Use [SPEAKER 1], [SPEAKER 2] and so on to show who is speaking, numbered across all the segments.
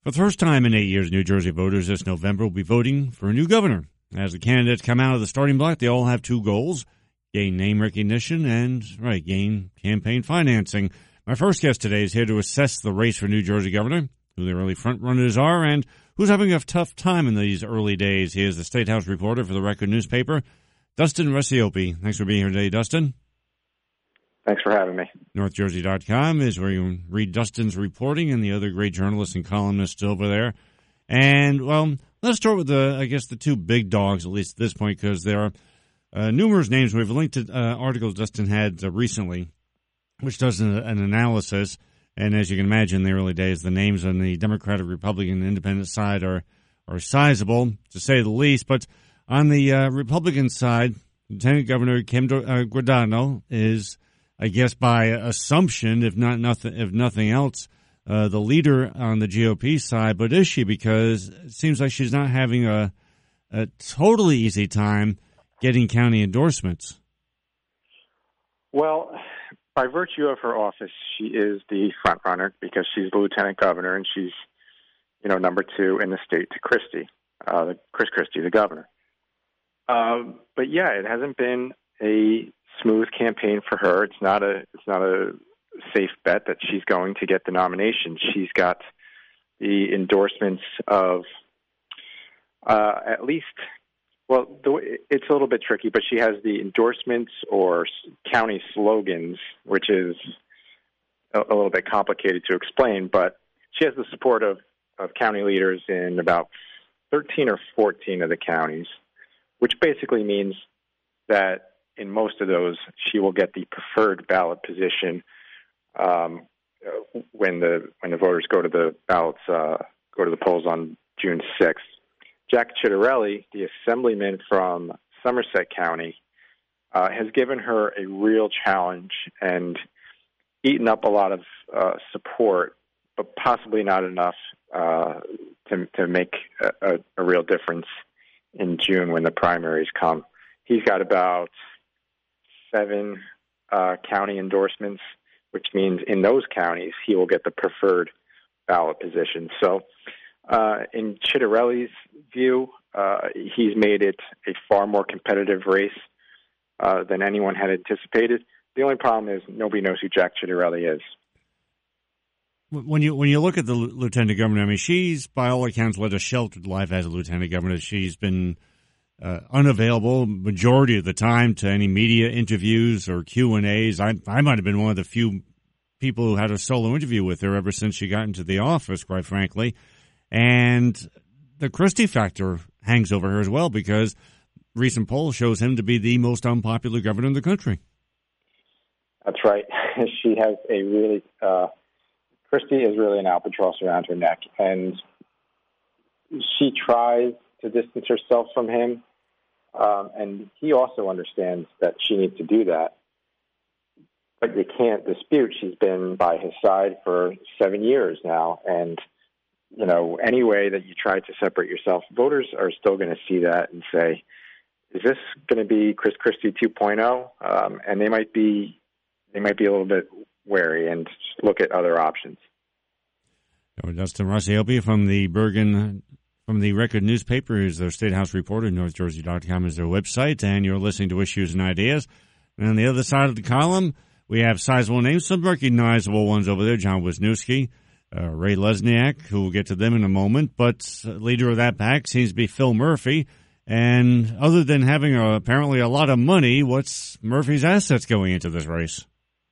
[SPEAKER 1] For the first time in 8 years, New Jersey voters this November will be voting for a new governor. As the candidates come out of the starting block, they all have two goals: gain name recognition and, gain campaign financing. My first guest today is here to assess the race for New Jersey governor, who the early front-runners are, and who's having a tough time in these early days. He is the State House reporter for the Record newspaper, Dustin Rasiopi. Thanks for being here today, Dustin.
[SPEAKER 2] Thanks for having me.
[SPEAKER 1] NorthJersey.com is where you read Dustin's reporting and the other great journalists and columnists over there. And, well, let's start with the two big dogs, at least at this point, because there are numerous names. We've linked to articles Dustin had recently, which does an analysis. And as you can imagine, in the early days, the names on the Democratic, Republican, Independent side are sizable, to say the least. But on the Republican side, Lieutenant Governor Kim Guadagno is, I guess by assumption, if nothing else, the leader on the GOP side. But is she? Because it seems like she's not having a totally easy time getting county endorsements.
[SPEAKER 2] Well, by virtue of her office, she is the front runner because she's the lieutenant governor and she's, number two in the state to Chris Christie, the governor. But yeah, it hasn't been a smooth campaign for her. It's not a safe bet that she's going to get the nomination. She's got the endorsements of at least, it's a little bit tricky, but she has the endorsements or county slogans, which is a little bit complicated to explain, but she has the support of county leaders in about 13 or 14 of the counties, which basically means that in most of those, she will get the preferred ballot position when the voters go to the ballots, go to the polls on June 6th. Jack Ciattarelli, the assemblyman from Somerset County, has given her a real challenge and eaten up a lot of support, but possibly not enough to make a real difference in June when the primaries come. He's got about 7 county endorsements, which means in those counties he will get the preferred ballot position. So in Ciattarelli's view, he's made it a far more competitive race than anyone had anticipated. The only problem is nobody knows who Jack Ciattarelli is.
[SPEAKER 1] When you look at the lieutenant governor, I mean, she's by all accounts led a sheltered life as a lieutenant governor. She's been unavailable majority of the time to any media interviews or Q&As. I might have been one of the few people who had a solo interview with her ever since she got into the office, quite frankly. And the Christie factor hangs over her as well because recent poll shows him to be the most unpopular governor in the country.
[SPEAKER 2] That's right. She has a really Christie is really an albatross around her neck, and she tries to distance herself from him. And he also understands that she needs to do that. But you can't dispute she's been by his side for 7 years now. And, any way that you try to separate yourself, voters are still going to see that and say, is this going to be Chris Christie 2.0? And they might be a little bit wary and look at other options.
[SPEAKER 1] Dustin Rasiopi from the Record newspaper is their State House reporter. NorthJersey.com is their website, and you're listening to Issues and Ideas. And on the other side of the column, we have sizable names, some recognizable ones over there. John Wisniewski, Ray Lesniak, who we'll get to them in a moment. But leader of that pack seems to be Phil Murphy. And other than having apparently a lot of money, what's Murphy's assets going into this race?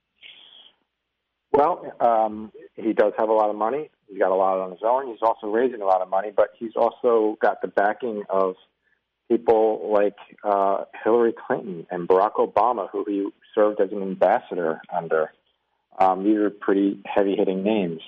[SPEAKER 2] Well, he does have a lot of money. He's got a lot on his own. He's also raising a lot of money, but he's also got the backing of people like Hillary Clinton and Barack Obama, who he served as an ambassador under. These are pretty heavy-hitting names.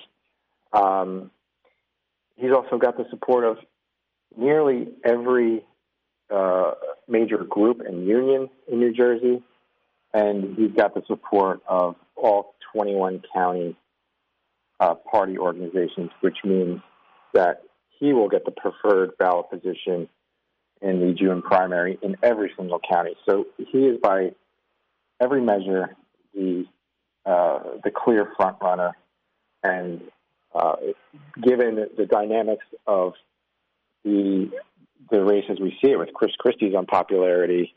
[SPEAKER 2] He's also got the support of nearly every major group and union in New Jersey, and he's got the support of all 21 county party organizations, which means that he will get the preferred ballot position in the June primary in every single county. So he is, by every measure, the clear front runner, and given the dynamics of the race as we see it with Chris Christie's unpopularity,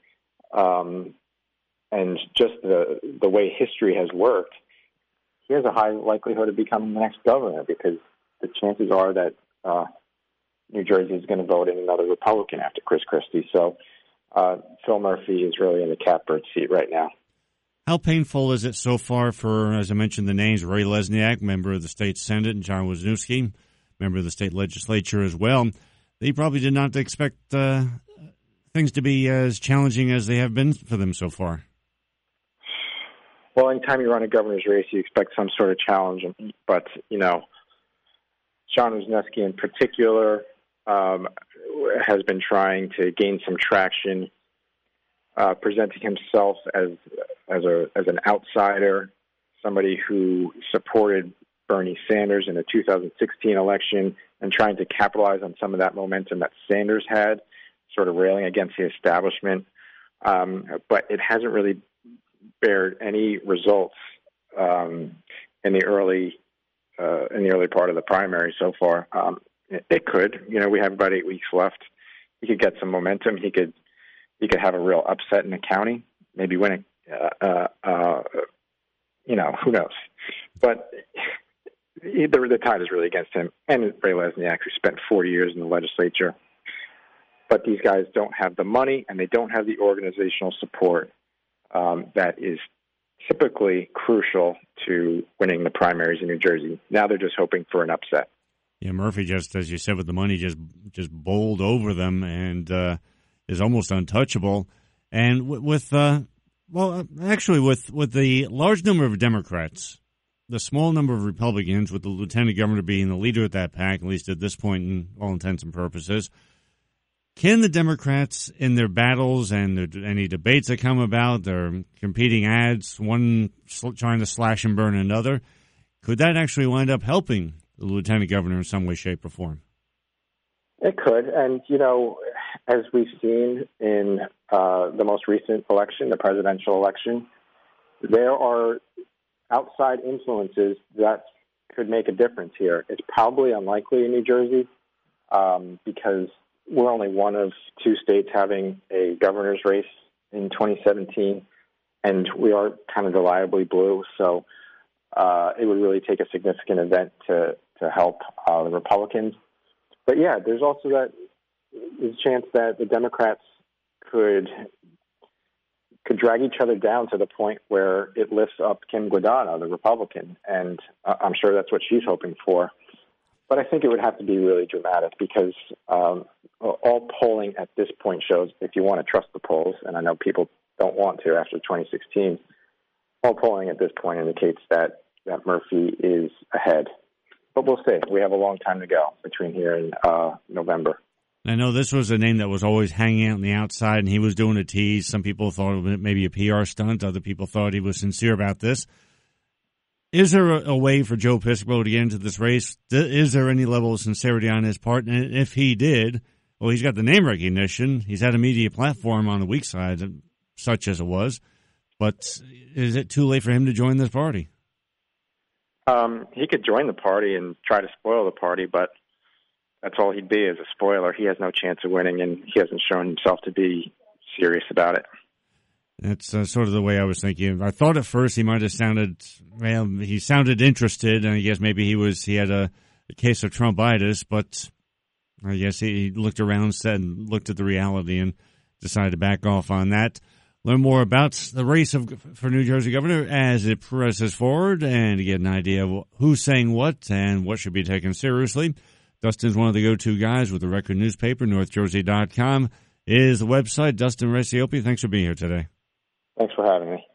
[SPEAKER 2] and just the way history has worked, he has a high likelihood of becoming the next governor because the chances are that New Jersey is going to vote in another Republican after Chris Christie. So Phil Murphy is really in the catbird seat right now.
[SPEAKER 1] How painful is it so far for, as I mentioned, the names Ray Lesniak, member of the state Senate, and John Wisniewski, member of the state legislature as well? They probably did not expect things to be as challenging as they have been for them so far.
[SPEAKER 2] Well, anytime you run a governor's race, you expect some sort of challenge. But, John Wisniewski in particular has been trying to gain some traction, presenting himself as an outsider, somebody who supported Bernie Sanders in the 2016 election and trying to capitalize on some of that momentum that Sanders had, sort of railing against the establishment. But it hasn't really bared any results in the early part of the primary so far. It could. We have about 8 weeks left. He could get some momentum. He could have a real upset in the county, maybe win who knows? But the tide is really against him and Ray Lesniak, who spent 4 years in the legislature. But these guys don't have the money and they don't have the organizational support that is typically crucial to winning the primaries in New Jersey. Now they're just hoping for an upset.
[SPEAKER 1] Yeah, Murphy, just as you said, with the money, just bowled over them and is almost untouchable. And with the large number of Democrats, the small number of Republicans, with the lieutenant governor being the leader of that pack, at least at this point in all intents and purposes, can the Democrats in their battles and any debates that come about, their competing ads, one trying to slash and burn another, could that actually wind up helping the lieutenant governor in some way, shape, or form?
[SPEAKER 2] It could. And, as we've seen in the most recent election, the presidential election, there are outside influences that could make a difference here. It's probably unlikely in New Jersey because we're only one of two states having a governor's race in 2017, and we are kind of reliably blue. So it would really take a significant event to help the Republicans. But yeah, there's also there's a chance that the Democrats could drag each other down to the point where it lifts up Kim Guadagno, the Republican, and I'm sure that's what she's hoping for. But I think it would have to be really dramatic because all polling at this point shows, if you want to trust the polls, and I know people don't want to after 2016, all polling at this point indicates that Murphy is ahead. But we'll see. We have a long time to go between here and November.
[SPEAKER 1] I know this was a name that was always hanging out on the outside, and he was doing a tease. Some people thought it maybe a PR stunt. Other people thought he was sincere about this. Is there a way for Joe Piscopo to get into this race? Is there any level of sincerity on his part? And if he did, well, he's got the name recognition. He's had a media platform on the weak side, such as it was. But is it too late for him to join this party?
[SPEAKER 2] He could join the party and try to spoil the party, but that's all he'd be as a spoiler. He has no chance of winning, and he hasn't shown himself to be serious about it.
[SPEAKER 1] That's sort of the way I was thinking. I thought at first he might have sounded, he sounded interested, and I guess maybe he had a case of Trumpitis, but I guess he looked around, looked at the reality, and decided to back off on that. Learn more about the race for New Jersey governor as it presses forward and to get an idea of who's saying what and what should be taken seriously. Dustin's one of the go-to guys with the Record newspaper. NorthJersey.com is the website. Dustin Racioppi, thanks for being here today.
[SPEAKER 2] Thanks for having me.